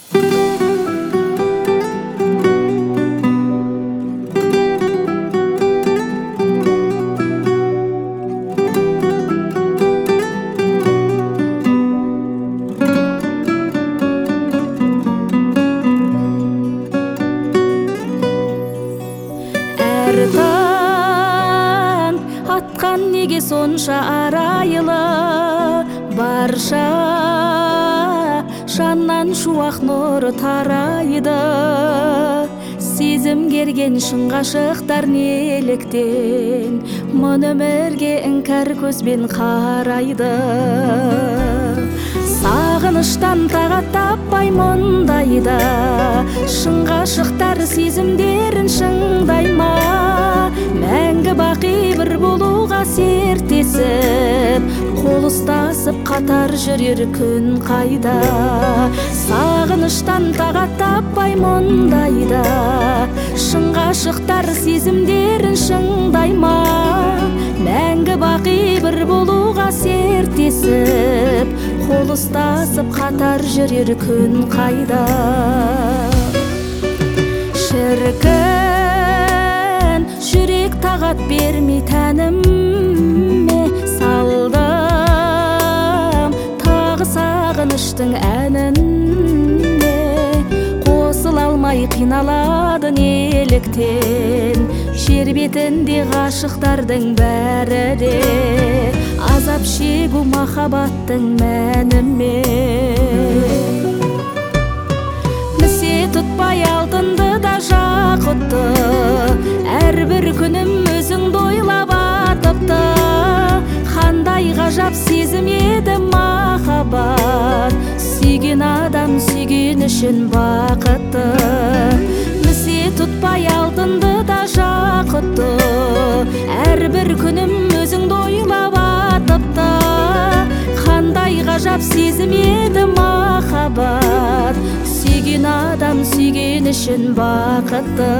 таң атқан неге сонша арайлы, барша жаннан шуақ нұры тарайды. Сезім керген шын ғашықтар неліктен мұн өмірге іңкәр көзбен қарайды. Сағыныштан тағат таппай мұндайда, шын ғашықтар сезімдерін шыңдай ма? Мәңгі бақи бір болуға серттесіп, қол ұстасып қатар жүрер күн қайда? Сағыныштан тағат таппай мұндайда, шын ғашықтар сезімдерін шыңдай ма? Мәңгі бақи бір болуға серттесіп, қол ұстасып қатар жүрер күн қайда? Шіркін жүрек тағат бермей тәніме салдым тағы сағыныштың әніне. Қосыла алмай қиналады неліктен, жер бетінде ғашықтардың бәрі де азап шегу махаббаттың мәнімен. Місе тұтпай алтынды да жақұтты, әрбір күнім өзіңді ойлап атыпты. Қандай ғажап сезім еді махаббат, сүйген адам сүйген үшін бақытты. Місе тұтпай алтынды да жақұтты, әрбір күнім өзіңді ойлап атыпты. Қандай ғажап сезім еді махаббат, сүйген адам сүйген үшін бақытты.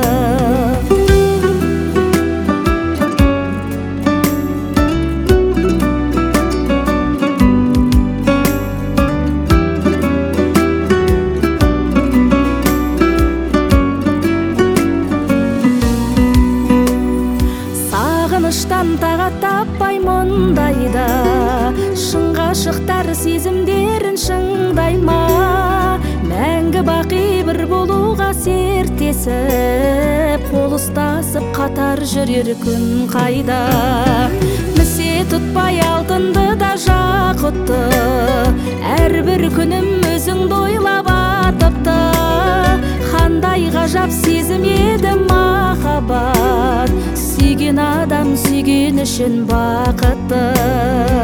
Сағыныштан тағат таппай мұндайда, шын ғашықтар сезімдерін шыңдай ма? Мәңгі бақи бір болуға серттесіп, қол ұстасып қатар жүрер күн қайда? Місе тұтпай алтынды да жақұтты, әрбір күнім өзіңді ойлап атыпты. Қандай ғажап сезім еді махаббат, сүйген адам сүйген үшін бақытты.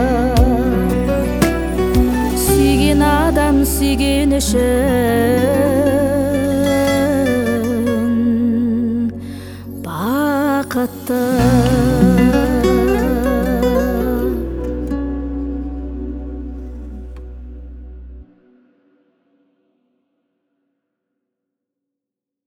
Сүйген адам сүйген үшін